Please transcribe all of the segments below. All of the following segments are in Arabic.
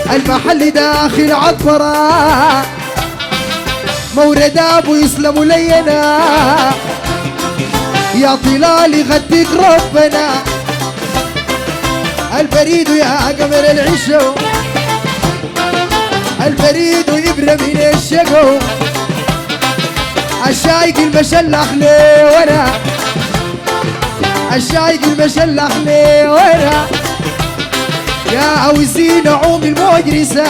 المحل داخل عطرة مورد ابو يسلم لينا يا طلال يغديك ربنا البريد يا قمر العشو البريد يبرى من الشقو الشايق المشلح لي ورا الشايق المشلح لي ورا يا وزين عوم المجرسة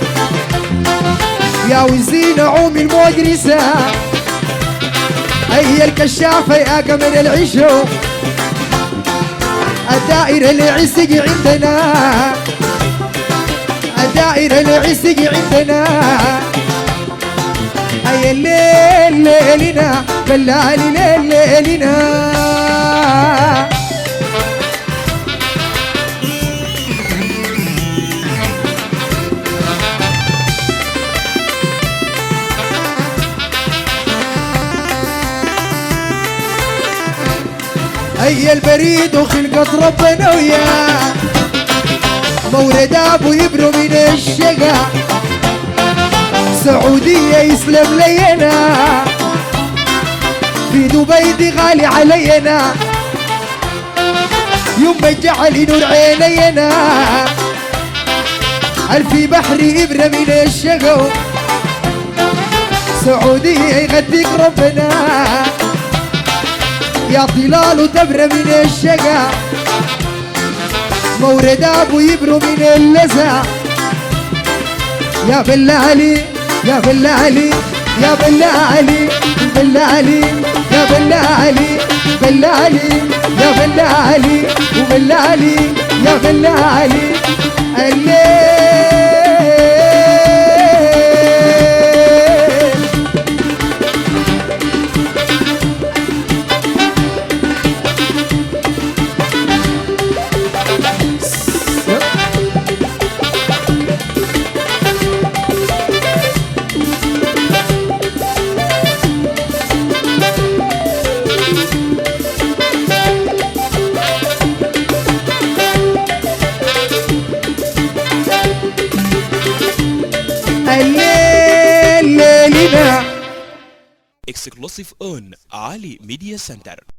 يا وزين عوم المجرسة هي الكشافة يا قمر العشو الدائرة العسق عندنا الدائرة العسق عندنا هي الليل ليلنا بلالي ليل ليلنا هي البريد وخلقة ربنا وياه مورد ابو يبرو من الشقا سعودية يسلم لينا في دبي دي غالي علينا يوم ما جعل نور عينينا الفي بحري إبرة من الشقا سعودية يغديك ربنا يا طلال وتبرى من الشقا مورد ابو يبرو من اللزع يا بلالي يا بلالي يا بلالي بلالي يا بلالي بلالي يا بلالي وبلالي يا بلالي الليل Exclusive on Ali Media Center.